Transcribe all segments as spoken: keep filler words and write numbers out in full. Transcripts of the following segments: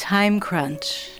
Time crunch.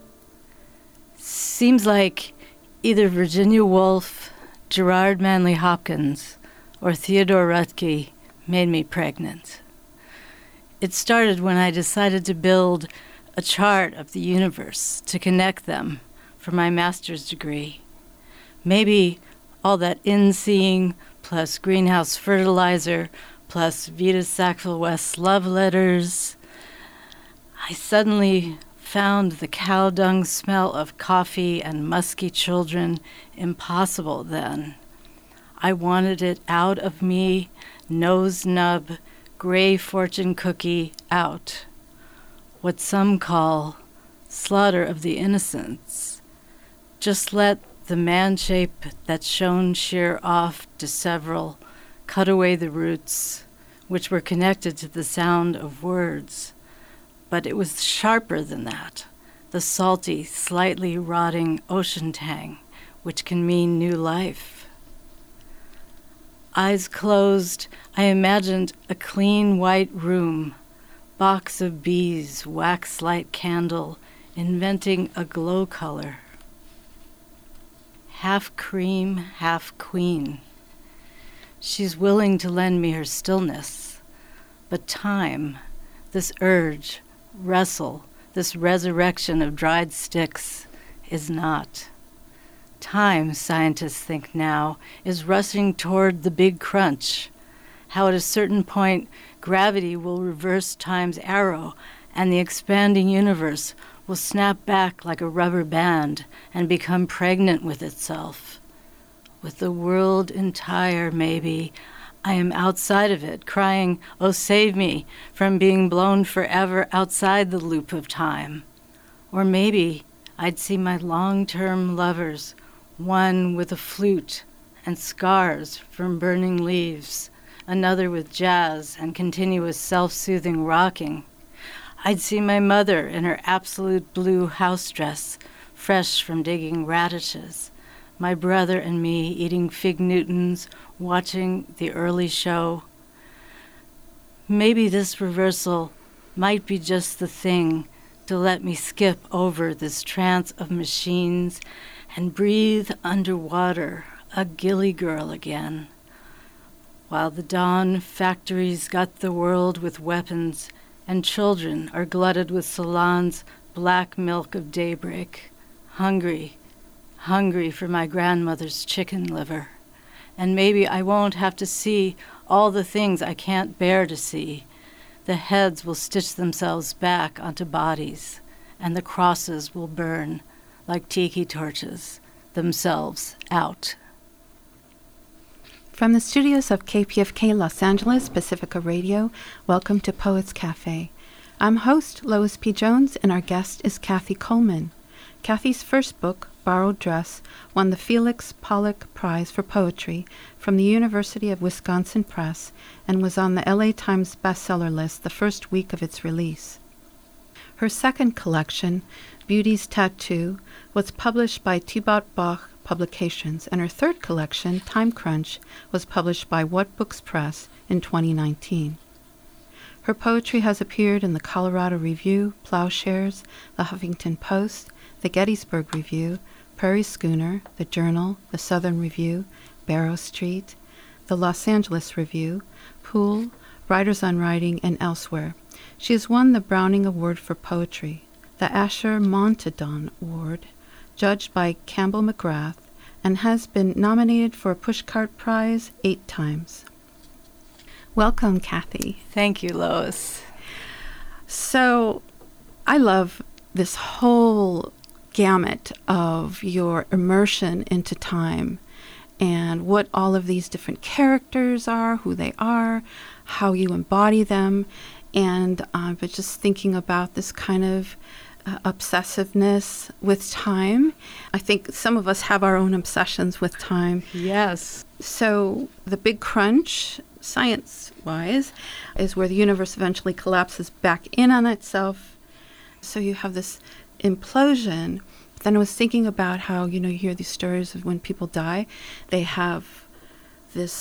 Seems like either Virginia Woolf, Gerard Manley Hopkins, or Theodore Roethke made me pregnant. It started when I decided to build a chart of the universe to connect them for my master's degree. Maybe all that in-seeing plus greenhouse fertilizer plus Vita Sackville West love letters. I suddenly found the cow dung smell of coffee and musky children impossible then. I wanted it out of me, nose nub, gray fortune cookie out. What some call slaughter of the innocents. Just let the man shape that shone sheer off to several cut away the roots, which were connected to the sound of words. But it was sharper than that, the salty, slightly rotting ocean tang, which can mean new life. Eyes closed, I imagined a clean white room, box of bees, wax light candle, inventing a glow color. Half cream, half queen. She's willing to lend me her stillness, but time, this urge, wrestle, this resurrection of dried sticks, is not. Time, scientists think now, is rushing toward the big crunch, how at a certain point gravity will reverse time's arrow and the expanding universe will snap back like a rubber band and become pregnant with itself. With the world entire, maybe, I am outside of it, crying, "Oh, save me," from being blown forever outside the loop of time. Or maybe I'd see my long-term lovers, one with a flute and scars from burning leaves, another with jazz and continuous self-soothing rocking. I'd see my mother in her absolute blue house dress, fresh from digging radishes, my brother and me eating fig Newtons, watching the early show. Maybe this reversal might be just the thing to let me skip over this trance of machines and breathe underwater, a gilly girl again. While the dawn factories gut the world with weapons and children are glutted with Salon's black milk of daybreak, hungry, hungry for my grandmother's chicken liver. And maybe I won't have to see all the things I can't bear to see. The heads will stitch themselves back onto bodies, and the crosses will burn like tiki torches, themselves out. From the studios of K P F K Los Angeles Pacifica Radio, welcome to Poets Cafe. I'm host Lois P. Jones, and our guest is Kathy Coleman. Kathy's first book, Borrowed Dress, won the Felix Pollock Prize for Poetry from the University of Wisconsin Press and was on the L A Times bestseller list the first week of its release. Her second collection, Beauty's Tattoo, was published by Thibaut Bach Publications, and her third collection, Time Crunch, was published by What Books Press in twenty nineteen. Her poetry has appeared in the Colorado Review, Plowshares, the Huffington Post, the Gettysburg Review, Prairie Schooner, the Journal, the Southern Review, Barrow Street, the Los Angeles Review, Pool, Writers on Writing, and elsewhere. She has won the Browning Award for Poetry, the Asher Montadon Award, judged by Campbell McGrath, and has been nominated for a Pushcart Prize eight times. Welcome, Kathy. Thank you, Lois. So, I love this whole gamut of your immersion into time and what all of these different characters are, who they are, how you embody them. And uh, I was just thinking about this kind of uh, obsessiveness with time. I think some of us have our own obsessions with time. Yes. So the big crunch, science-wise, is where the universe eventually collapses back in on itself. So you have this implosion. But then I was thinking about how, you know, you hear these stories of when people die, they have this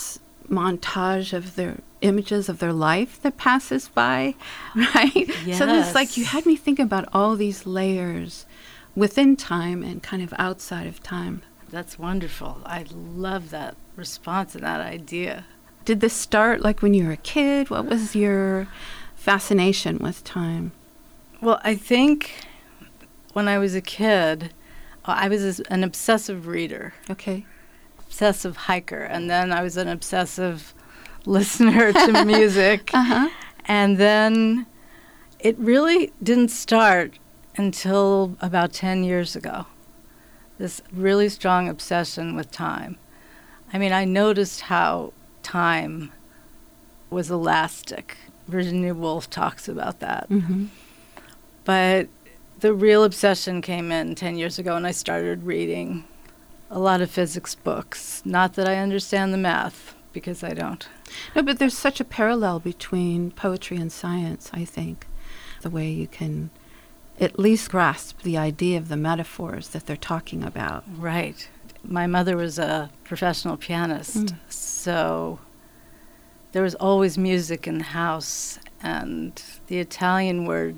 montage of their images of their life that passes by, right? Yes. So it's like you had me think about all these layers within time and kind of outside of time. That's wonderful. I love that response and that idea. Did this start like when you were a kid? What was your fascination with time? Well, I think when I was a kid, I was an obsessive reader. Okay. Obsessive hiker, and then I was an obsessive listener to music. Uh-huh. And then it really didn't start until about ten years ago, this really strong obsession with time. I mean, I noticed how time was elastic. Virginia Woolf talks about that. Mm-hmm. But the real obsession came in ten years ago, and I started reading a lot of physics books. Not that I understand the math, because I don't. No, but there's such a parallel between poetry and science, I think. The way you can at least grasp the idea of the metaphors that they're talking about. Right. My mother was a professional pianist, Mm. so there was always music in the house, and the Italian word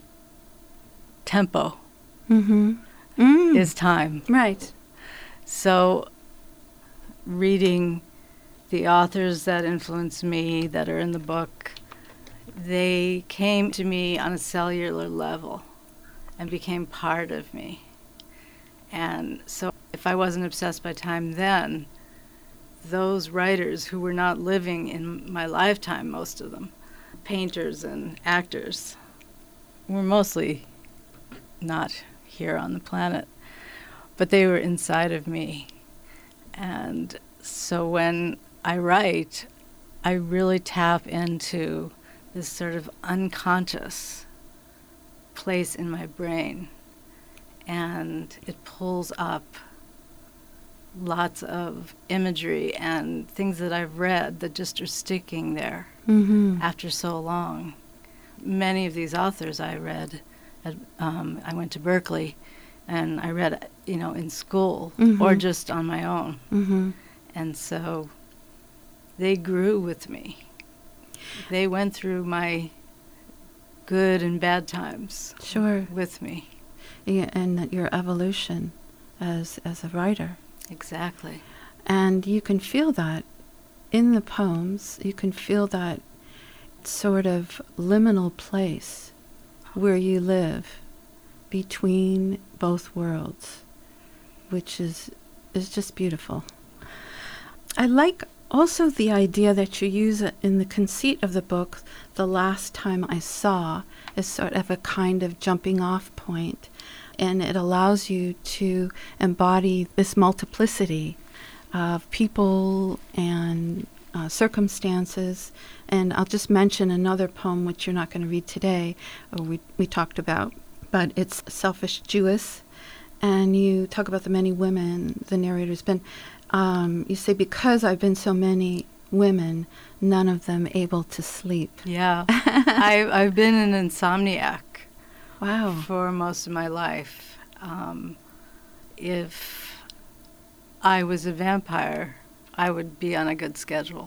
tempo Mm-hmm. Mm. is time. Right. So reading the authors that influenced me, that are in the book, they came to me on a cellular level and became part of me. And so if I wasn't obsessed by time then, those writers who were not living in my lifetime, most of them, painters and actors, were mostly not here on the planet, but they were inside of me. And so when I write, I really tap into this sort of unconscious place in my brain, and it pulls up lots of imagery and things that I've read that just are sticking there Mm-hmm. after so long. Many of these authors I read, at, um, I went to Berkeley, and I read, you know, in school Mhm. or just on my own. Mm-hmm. And so they grew with me. They went through my good and bad times Sure. with me. Yeah, and your evolution as as a writer. Exactly. And you can feel that in the poems. You can feel that sort of liminal place where you live between both worlds, which is is just beautiful. I like also the idea that you use it in the conceit of the book, the last time I saw, is sort of a kind of jumping off point, and it allows you to embody this multiplicity of people and uh, circumstances. And I'll just mention another poem which you're not going to read today, or we, we talked about, but it's Selfish Jewess, and you talk about the many women the narrator's been. Um, you say, because I've been so many women, none of them able to sleep. Yeah. I, I've been an insomniac Wow. for most of my life. Um, if I was a vampire, I would be on a good schedule.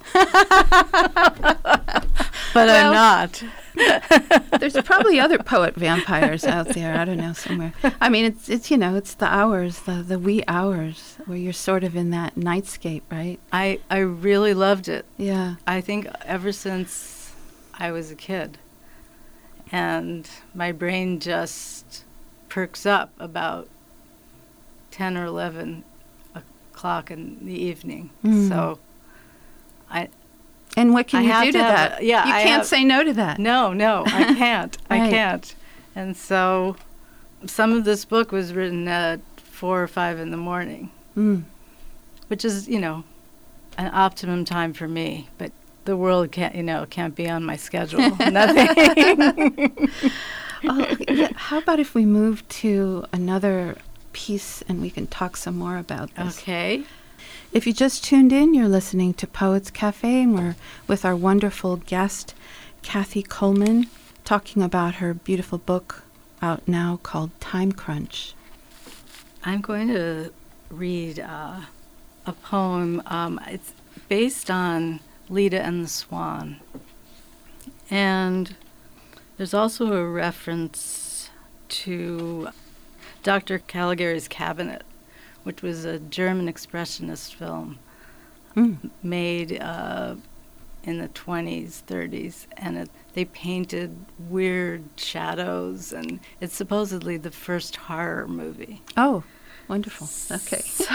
But Well, I'm not. There's probably other poet vampires out there. I don't know, somewhere. I mean, it's it's you know, it's the hours, the the wee hours where you're sort of in that nightscape, right? I, I really loved it. Yeah. I think ever since I was a kid. And my brain just perks up about ten or eleven o'clock in the evening. Mm. So I And what can I you have do to to have that? a- yeah, you I can't have- say no to that. no, no, I can't. I Right. can't. And so some of this book was written at four or five in the morning, Mm. which is, you know, an optimum time for me. But the world can't, you know, can't be on my schedule. Nothing. Oh, yeah, how about if we move to another piece and we can talk some more about this? Okay. If you just tuned in, you're listening to Poets Cafe, and we're with our wonderful guest, Kathy Coleman, talking about her beautiful book out now called Time Crunch. I'm going to read uh, a poem. Um, it's based on Leda and the Swan. And there's also a reference to Doctor Caligari's Cabinet, which was a German expressionist film mm. made uh, in the twenties, thirties, and it, they painted weird shadows, and it's supposedly the first horror movie. Oh, wonderful. Okay. So,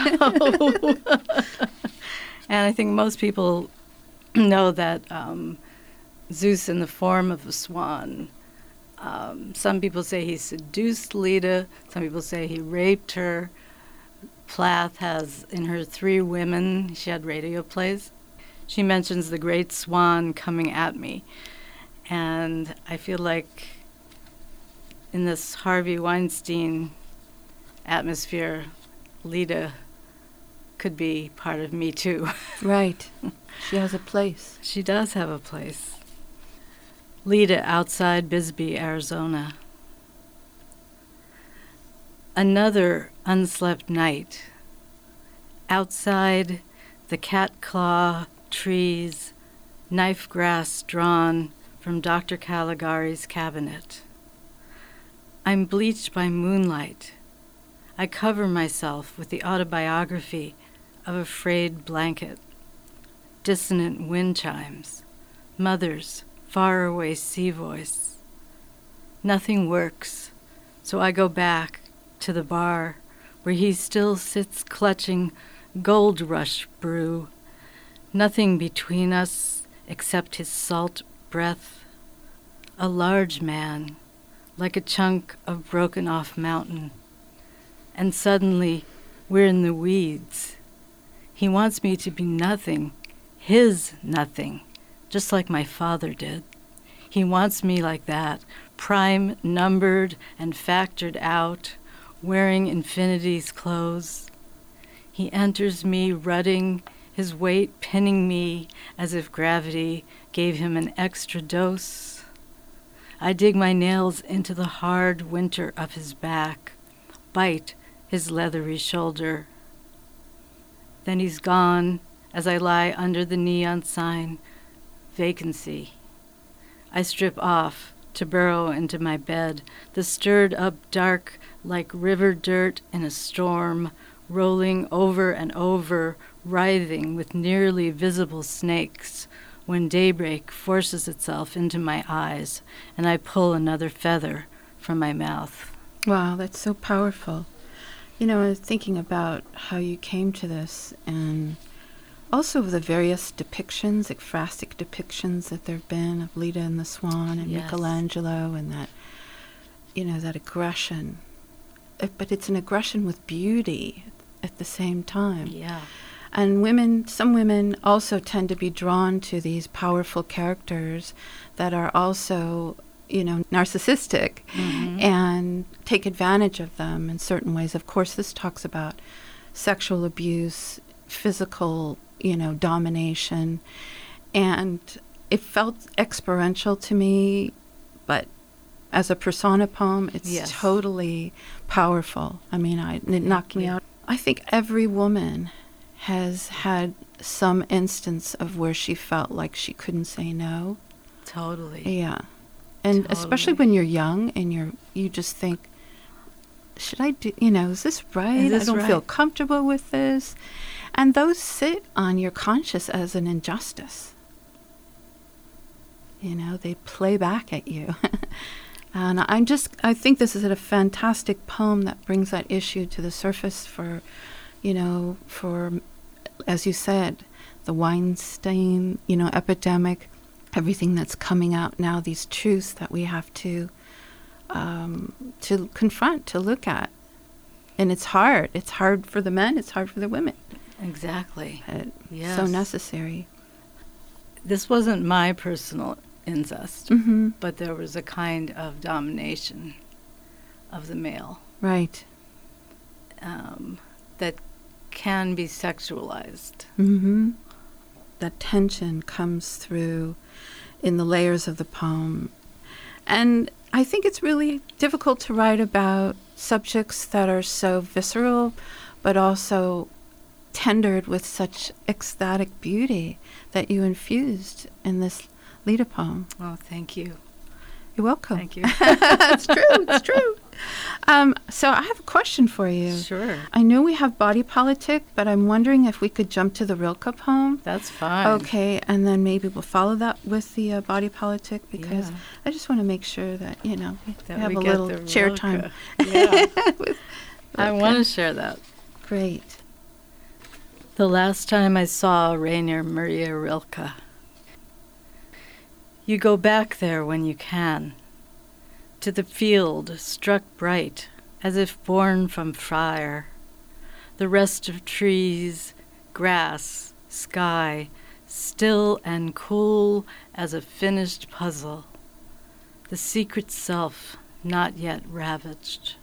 and I think most people know that um, Zeus in the form of a swan. Um, some people say he seduced Leda. Some people say he raped her. Plath has, in her Three Women, she had radio plays, she mentions the great swan coming at me. And I feel like in this Harvey Weinstein atmosphere, Leda could be part of me too. Right. She has a place. She does have a place. Leda outside Bisbee, Arizona. Another unslept night. Outside, the cat claw trees, knife grass drawn from Doctor Caligari's cabinet. I'm bleached by moonlight. I cover myself with the autobiography of a frayed blanket. Dissonant wind chimes, mother's faraway sea voice. Nothing works, so I go back to the bar where he still sits clutching Gold Rush brew. Nothing between us except his salt breath. A large man, like a chunk of broken off mountain. And suddenly we're in the weeds. He wants me to be nothing, his nothing, just like my father did. He wants me like that, prime numbered and factored out, wearing infinity's clothes. He enters me rutting, his weight pinning me as if gravity gave him an extra dose. I dig my nails into the hard winter of his back, bite his leathery shoulder. Then he's gone as I lie under the neon sign, vacancy. I strip off to burrow into my bed, the stirred up dark like river dirt in a storm, rolling over and over, writhing with nearly visible snakes, when daybreak forces itself into my eyes and I pull another feather from my mouth. Wow, that's so powerful. You know, I was thinking about how you came to this, and also the various depictions, ekphrastic depictions that there have been of Leda and the Swan and yes. Michelangelo, and that, you know, that aggression. Uh, but it's an aggression with beauty at the same time. Yeah. And women, some women also tend to be drawn to these powerful characters that are also, you know, narcissistic mm-hmm. and take advantage of them in certain ways. Of course, this talks about sexual abuse, physical, you know, domination. And it felt experiential to me, but as a persona poem, it's yes. totally powerful. I mean, I, it knocked me yeah. out. I think every woman has had some instance of where she felt like she couldn't say no. Totally. Yeah. And totally. Especially when you're young and you're you just think, should I do, you know, is this right? Is this I don't right? feel comfortable with this. And those sit on your conscience as an injustice. You know, they play back at you. And I'm just, I think this is a fantastic poem that brings that issue to the surface for, you know, for, as you said, the Weinstein, you know, epidemic, everything that's coming out now, these truths that we have to, um, to confront, to look at. And it's hard. It's hard for the men. It's hard for the women. Exactly. But yes. So necessary. This wasn't my personal incest, mm-hmm. but there was a kind of domination of the male. Right. Um, that can be sexualized. Mm-hmm. That tension comes through in the layers of the poem. And I think it's really difficult to write about subjects that are so visceral, but also tendered with such ecstatic beauty that you infused in this Leda poem. Oh, thank you. You're welcome. Thank you. It's true. It's true. Um, so I have a question for you. Sure. I know we have Body Politic, but I'm wondering if we could jump to the Rilke poem. That's fine. Okay, and then maybe we'll follow that with the uh, Body Politic, because Yeah. I just want to make sure that, you know, we That have we a get little the chair Rilke. time. Yeah. With I Rilke. want to share that. Great. The last time I saw Rainer Maria Rilke. You go back there when you can, to the field struck bright, as if born from fire. The rest of trees, grass, sky, still and cool as a finished puzzle. The secret self not yet ravaged.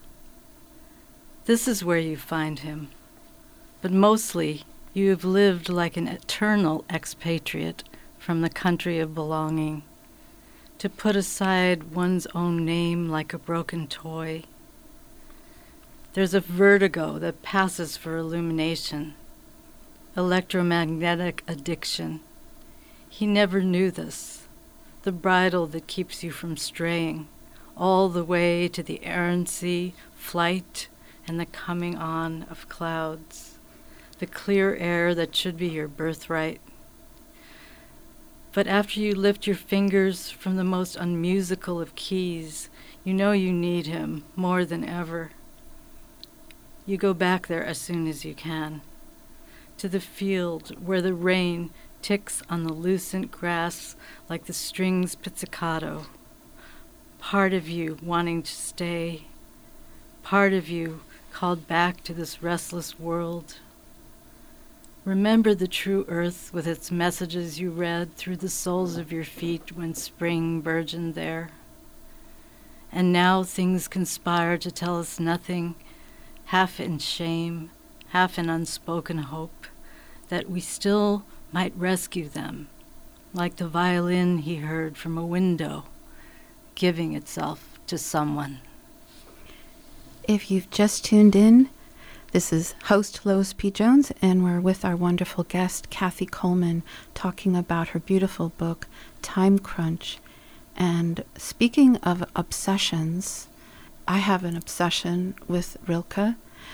This is where you find him, but mostly you have lived like an eternal expatriate from the country of belonging, to put aside one's own name like a broken toy. There's a vertigo that passes for illumination, electromagnetic addiction. He never knew this, the bridle that keeps you from straying, all the way to the errancy, flight, and the coming on of clouds, the clear air that should be your birthright. But after you lift your fingers from the most unmusical of keys, you know you need him more than ever. You go back there as soon as you can, to the field where the rain ticks on the lucent grass like the strings pizzicato. Part of you wanting to stay, part of you called back to this restless world. Remember the true earth with its messages you read through the soles of your feet when spring burgeoned there. And now things conspire to tell us nothing, half in shame, half in unspoken hope, that we still might rescue them, like the violin he heard from a window, giving itself to someone. If you've just tuned in, this is host Lois P. Jones, and we're with our wonderful guest, Kathy Coleman, talking about her beautiful book, Time Crunch. And speaking of obsessions, I have an obsession with Rilke,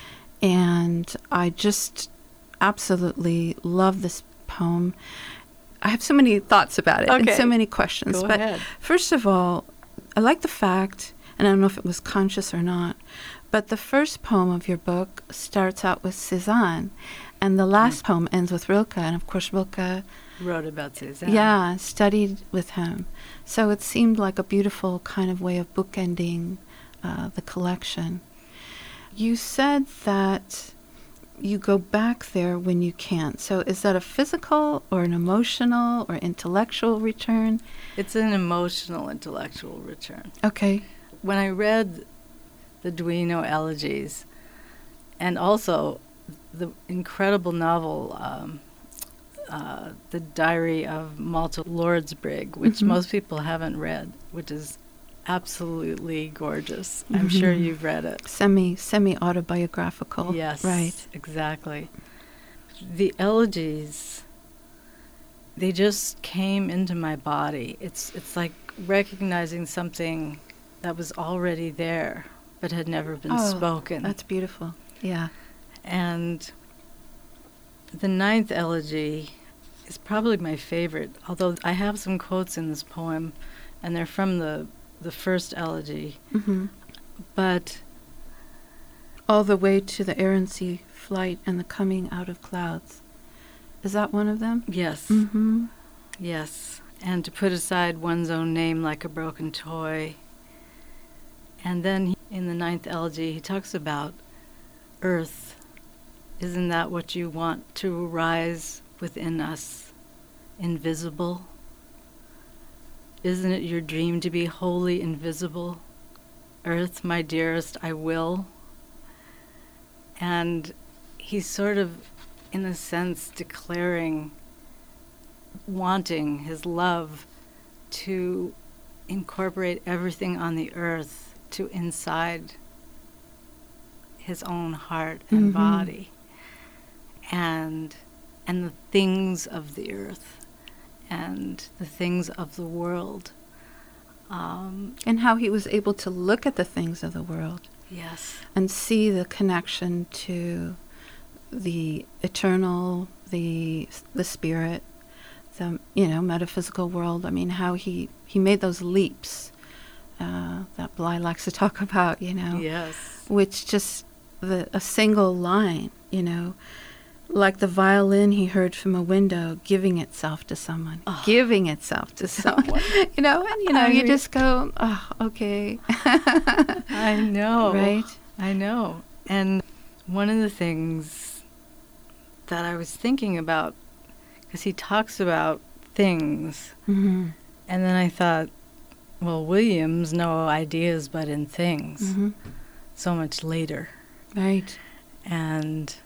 and I just absolutely love this poem. I have so many thoughts about it and Okay. so many questions. Go but ahead. First of all, I like the fact, and I don't know if it was conscious or not, but the first poem of your book starts out with Cézanne, and the last mm. poem ends with Rilke. And of course, Rilke Wrote about Cézanne. Yeah, studied with him. So it seemed like a beautiful kind of way of bookending uh, the collection. You said that you go back there when you can. So is that a physical or an emotional or intellectual return? It's an emotional, intellectual return. Okay. When I read the Duino Elegies, and also the incredible novel, um, uh, The Diary of Malta Lordsbrigg, which mm-hmm. most people haven't read, which is absolutely gorgeous. Mm-hmm. I'm sure you've read it. Semi, semi-autobiographical. Yes, right. Exactly. The elegies, they just came into my body. It's it's like recognizing something that was already there, but had never been oh, spoken. That's beautiful. Yeah. And the ninth elegy is probably my favorite, although I have some quotes in this poem, and they're from the, the first elegy. Mm-hmm. But all the way to the errancy, flight, and the coming out of clouds. Is that one of them? yes, Mm-hmm. yes. And to put aside one's own name like a broken toy. And then he, in the ninth elegy, he talks about earth. Isn't that what you want to arise within us, invisible? Isn't it your dream to be wholly invisible? Earth, my dearest, I will. And he's sort of, in a sense, declaring, wanting his love to incorporate everything on the earth to inside his own heart and mm-hmm. body. and and the things of the earth and the things of the world. Um, and how he was able to look at the things of the world. Yes. And see the connection to the eternal, the the spirit, the, you know, metaphysical world. I mean, how he, he made those leaps uh, that Bly likes to talk about, you know. Yes. Which just, the a single line, you know, like the violin he heard from a window giving itself to someone, oh, giving itself to someone, you know, and, you know, I you re- just go, oh, okay. I know. Right? I know. And one of the things that I was thinking about, because he talks about things, mm-hmm. and then I thought, well, Williams, no ideas but in things, mm-hmm. so much later. Right. And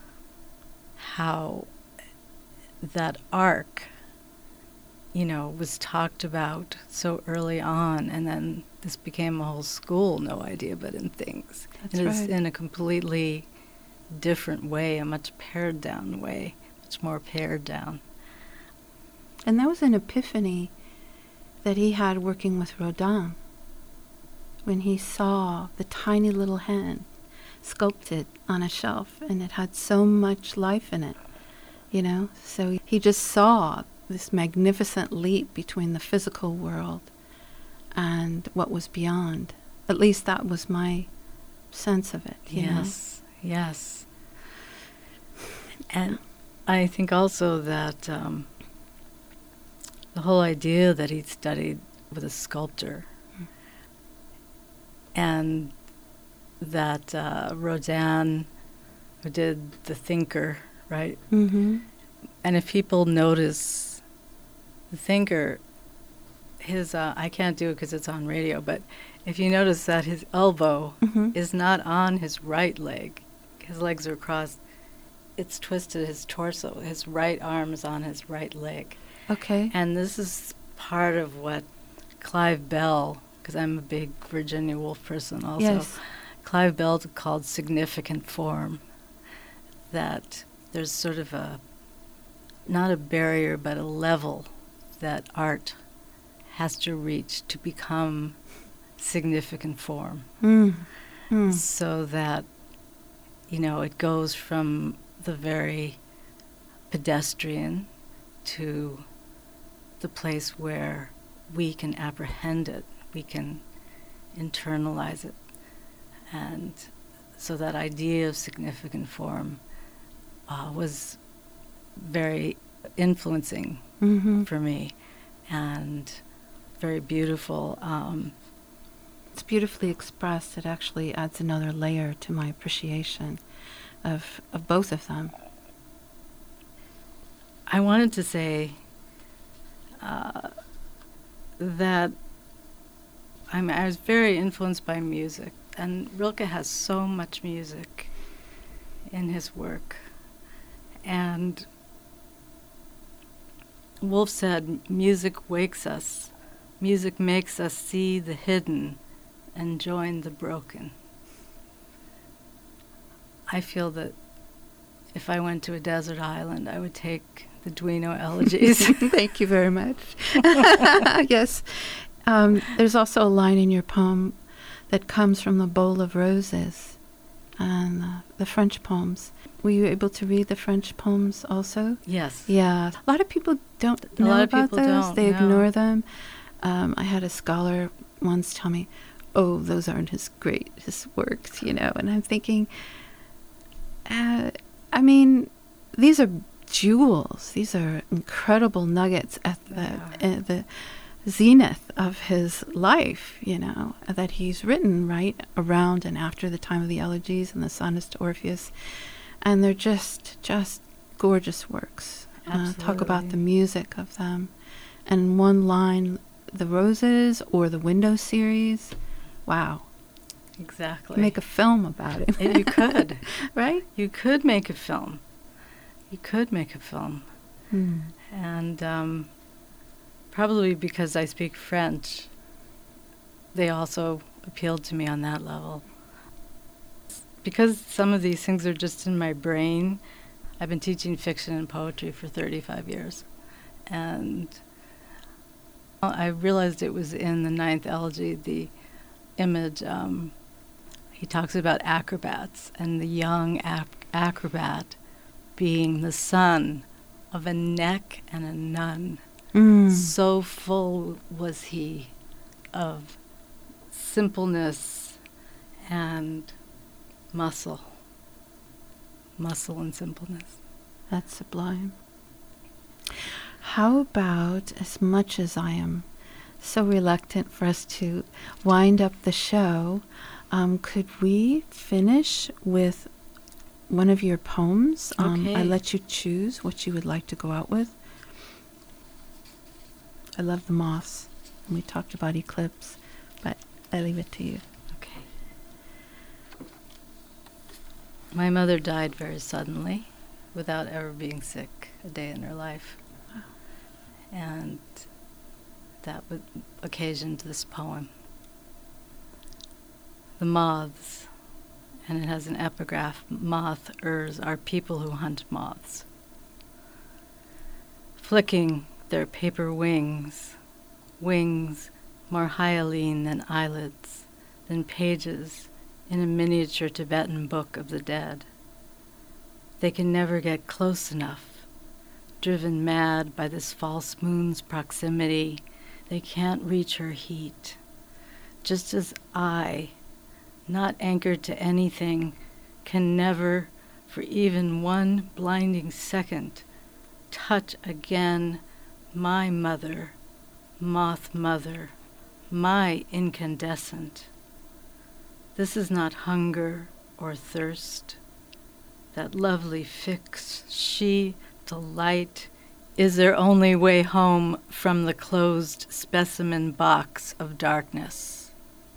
how that arc, you know, was talked about so early on, and then this became a whole school, no idea but in things. That's and it's right. in a completely different way, a much pared down way, much more pared down. And that was an epiphany that he had working with Rodin, when he saw the tiny little hand sculpted on a shelf, and it had so much life in it, you know. So he just saw this magnificent leap between the physical world and what was beyond. At least that was my sense of it. You yes, know? Yes. And I think also that um, the whole idea that he'd studied with a sculptor, mm. and that uh, Rodin, who did The Thinker, right? Mm-hmm. And if people notice The Thinker, his, uh, I can't do it because it's on radio, but if you notice that his elbow mm-hmm. is not on his right leg, his legs are crossed, it's twisted his torso, his right arm is on his right leg. Okay. And this is part of what Clive Bell, because I'm a big Virginia Woolf person also, yes. Clive Bell called significant form, that there's sort of a, not a barrier, but a level that art has to reach to become significant form. Mm. Mm. So that, you know, it goes from the very pedestrian to the place where we can apprehend it, we can internalize it. And so that idea of significant form uh, was very influencing mm-hmm. for me, and very beautiful. Um, it's beautifully expressed. It actually adds another layer to my appreciation of, of both of them. I wanted to say uh, that I mean, I was very influenced by music. And Rilke has so much music in his work. And Woolf said, music wakes us. Music makes us see the hidden and join the broken. I feel that if I went to a desert island, I would take the Duino elegies. Thank you very much. Yes. Um, there's also a line in your poem that comes from the Bowl of Roses and uh, the French poems. Were you able to read the French poems also? Yes. Yeah. A lot of people don't a know lot of about people those. Don't, they no. ignore them. Um, I had a scholar once tell me, oh, those aren't his greatest works, you know. And I'm thinking, uh, I mean, these are jewels. These are incredible nuggets at the, at the zenith of his life, you know, that he's written right around and after the time of the elegies and the sonnets to Orpheus. And they're just, just gorgeous works. Uh, talk about the music of them. And one line, the Roses or the Window series, wow. Exactly. Make a film about it. You could. Right? You could make a film. You could make a film. Hmm. And um, probably because I speak French, they also appealed to me on that level. Because some of these things are just in my brain, I've been teaching fiction and poetry for thirty-five years. And I realized it was in the ninth elegy, the image, um, he talks about acrobats and the young ac- acrobat being the son of a neck and a nun. Mm. So full was he of simpleness and muscle. Muscle and simpleness. That's sublime. How about, as much as I am so reluctant for us to wind up the show, um, could we finish with one of your poems? Um, Okay. I let you choose what you would like to go out with. I love the moths. And we talked about eclipse, but I leave it to you. Okay. My mother died very suddenly, without ever being sick a day in her life. Wow. And that would occasioned this poem. The moths, and it has an epigraph, moth-ers are people who hunt moths. Flicking their paper wings, wings more hyaline than eyelids, than pages in a miniature Tibetan book of the dead. They can never get close enough, driven mad by this false moon's proximity. They can't reach her heat. Just as I, not anchored to anything, can never, for even one blinding second, touch again my mother, moth mother, my incandescent. This is not hunger or thirst. That lovely fix, she, delight, is their only way home from the closed specimen box of darkness.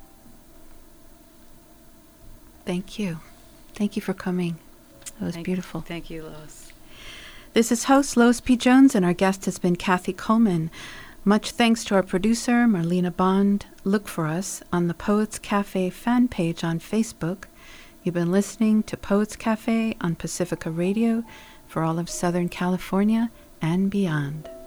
Thank you. Thank you for coming. That was Thank, beautiful. Thank you, Lois. This is host Lois P. Jones, and our guest has been Kathy Coleman. Much thanks to our producer, Marlena Bond. Look for us on the Poets Cafe fan page on Facebook. You've been listening to Poets Cafe on Pacifica Radio for all of Southern California and beyond.